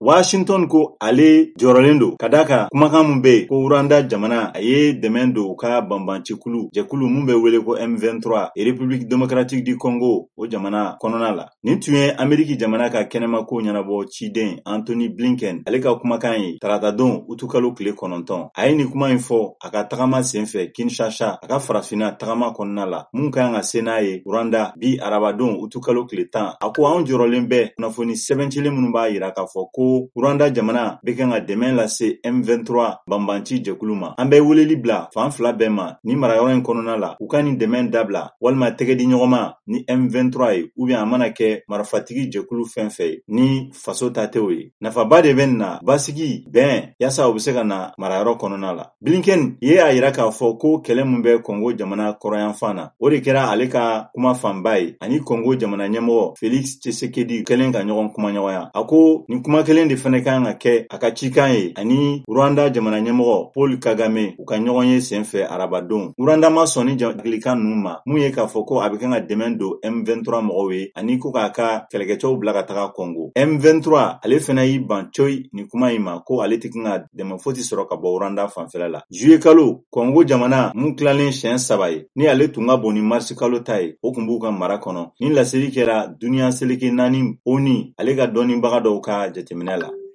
Washington ko ale jɔrɔlen don ka d'a kan kumakan mun be ko Rwanda jamana a ye dɛmɛ don u ka banbancikulu jɛkulu mun bɛ wele ko M23 République démocratique du Congo o jamana kɔnɔna la. Nin tun ye Ameriki jamana ka kɛnɛma ko ɲɛnabɔ ciden Anthony Blinken ale ka kumakan ye tarata don utukalo tile 9. A ye nin kuma in fɔ a ka tagama senfɛ Kinshasa a ka farafinna tagama kɔnɔna la mun kan ka se n'a ye Rwanda bi arabadon utukalo tile 10. A ko anw jɔrɔlen bɛ kunnafoni sɛbɛncilen minnu b'a yira k'a fɔ ko Rwanda jamana bɛ kan ka dɛmɛ lase M23 banbanci jɛkulu ma. An bɛ weleli bila fan fila bɛɛ ma ni marayɔrɔ in kɔnɔna la u ka nin dɛmɛ dabila walima tɛgɛ di ɲɔgɔn ma ni M23 ye ou bien a mana kɛ marifatigi jɛkulu fɛn fɛn ye ni faso ta tɛw ye. Nafaba de bɛ nin na basigi bɛn yaasa u bɛ se ka na marayɔrɔ kɔnɔna la. Blinken ye a yira k'a fɔ ko kɛlɛ mun bɛ Kongo jamana kɔrɔyanfan na o de kɛra ale ka kuma fanba ye ani Kongo jamana ɲɛmɔgɔ Félix Tshisekedi kɛlen ka ɲɔgɔn kumaɲɔgɔnya. A ko nin kuma kelen de fɛnɛ kan ka kɛ a ka cikan ye ani Rwanda jamana ɲɛmɔgɔ Paul Kagame u ka ɲɔgɔn ye senfɛ arabadon. Rwanda ma sɔn ni jagilikan ninnu ma mun ye k'a fɔ ko a bɛ kan ka dɛmɛ don M23 mɔgɔw ye ani ko k'a ka kɛlɛkɛcɛw bila ka taga Kongo. M23 ale fɛnɛ y'i ban coyi nin kuma in ma ko ale tɛ kan ka dɛmɛ fosi sɔrɔ ka bɔ Rwanda fanfɛla la. Juillet kalo Kongo jamana mun tilalen siɲɛ 3 ye ni ale tun ka bon ni mars kalo ta ye o kun b'u ka mara kɔnɔ. Ni laseli kɛra duniya seleke 4 ONU ale ka dɔnnibaga dɔw ka jateminɛ la.